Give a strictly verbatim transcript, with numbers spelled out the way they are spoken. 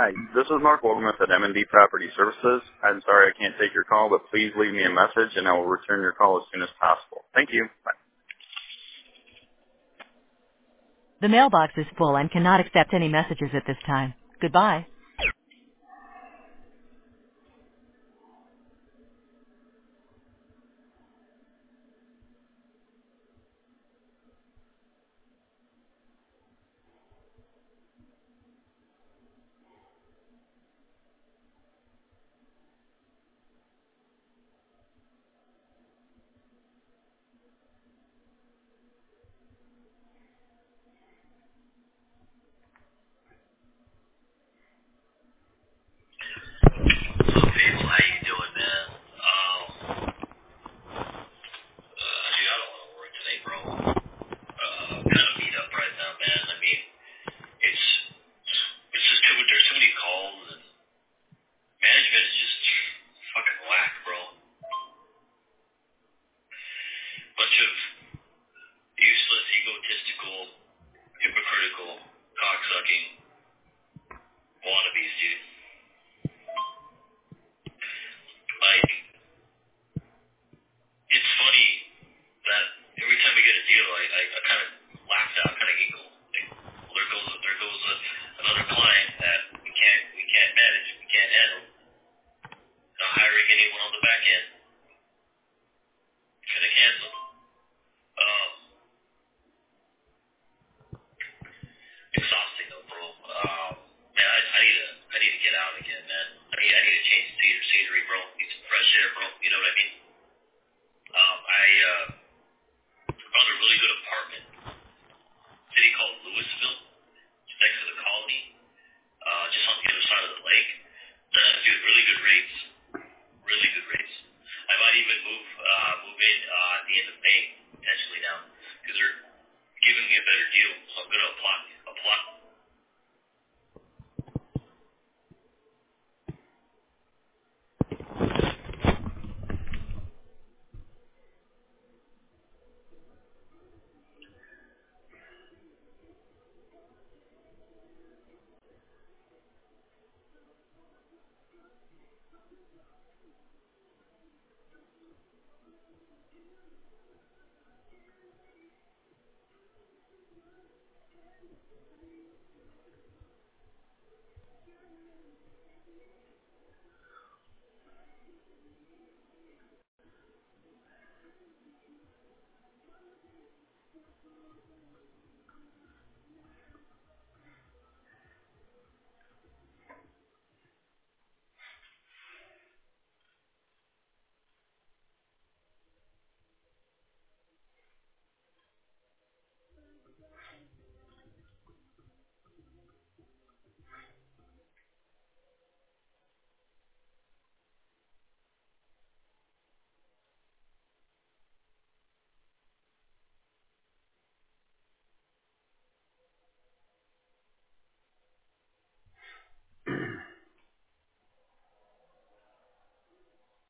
Hi, this is Mark Wolgamuth at M and D Property Services. I'm sorry I can't take your call, but please leave me a message and I will return your call as soon as possible. Thank you. Bye. The mailbox is full and cannot accept any messages at this time. Goodbye. People, how you doing, man? Um, uh, dude, I don't want to work today, bro. Uh, kind of beat up right now, man. I mean, it's it's just too there's too many calls and management is just fucking whack, bro. Bunch of useless, egotistical, hypocritical, cocksucking wannabes, dude. Like, it's funny that every time we get a deal, I, I, I kind of laugh out, kind of giggle. Like, well, there goes there goes a, another client that we can't we can't manage, we can't handle. Not hiring anyone on the back end. Gonna cancel. Um, exhausting though, bro. Um, man, I, I need to I need to get out again, man. I need I need to change the scenery, bro. Need some fresh air, bro. You know what I mean? Um, I uh, found a really good apartment, city called Louisville, just next to the Colony, uh, just on the other side of the lake. Uh, dude, really good rates, really good rates. I might even move uh, move in uh, at the end of May, potentially now, because they're giving me a better deal, so I'm gonna apply. Apply.